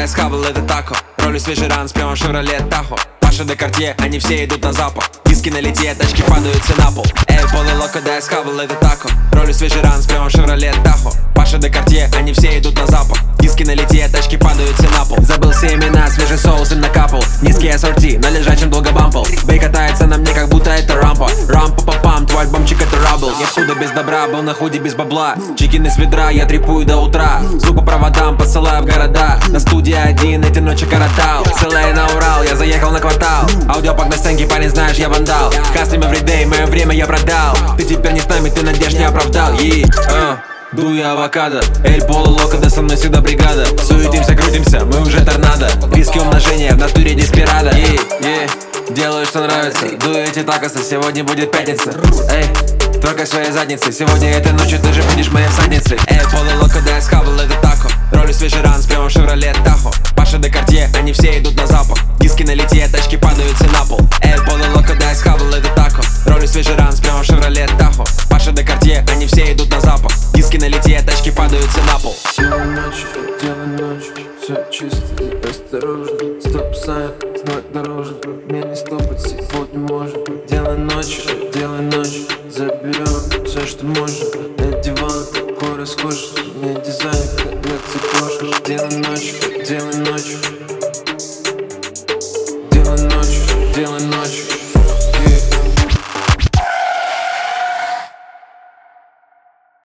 когда я схавал это тако. Ролю свежий ранс прямо в Шевроле Тахо. Паша де Картье, они все идут на запах. Диски на лите, тачки падают все на пол. Эй, полуло, когда я схавал это тако. Ролю свежий ранс прямо в Шевроле Тахо. Паша де Картье, они все идут на запах. Диски на лите, тачки падают все на пол. Забыл все имена, свежий соус им накапал. Низкие ассорти, на лежачем долго бампал. Бей катается на мне, как будто это рампа. Рампа-па-пам, твой альбомчик это рабл. Я всюду без добра, был на худе без бабла. Чекин из ведра, я трепую до утра. Звук по проводам, посылаю в города. На студии один, эти ночи коротал. Целая на Урал, я заехал на квартал. Аудиопак на стенке, парень, знаешь, я вандал. Кастом everyday, мое время я продал. Ты теперь не с нами, ты надежд не оправдал. Дую авокадо, эль полуло, когда со мной всегда бригада. Суетимся, крутимся, мы уже торнадо. Риски умножения, в натуре деспирада. Делаю, что нравится, дую эти такосы, сегодня будет пятница. Эй, трогай своей задницей, сегодня этой ночью ты же будешь моей всадницей. Эй, полуло, когда я схавал это тако. Ролю свежий ранс прямо в Шевроле Тахо. Паша де Картье, они все идут на запах. Диски на лите, тачки падают все на пол. Эй, полуло, когда я схавал это тако. Ролю свежий ранс прямо в Шевроле Тахо. Паша де Картье, они все идут на запах. Диски на лите, тачки падают все на пол. Делай ночь, все чисто и осторожно. Стоп-сайн, знак дорожный. Мне не стопать сегодня можно. Делай ночь, заберем все, что можно. На диван, такой роскошный. Мне дизайн, как на цепочках. Делай ночь,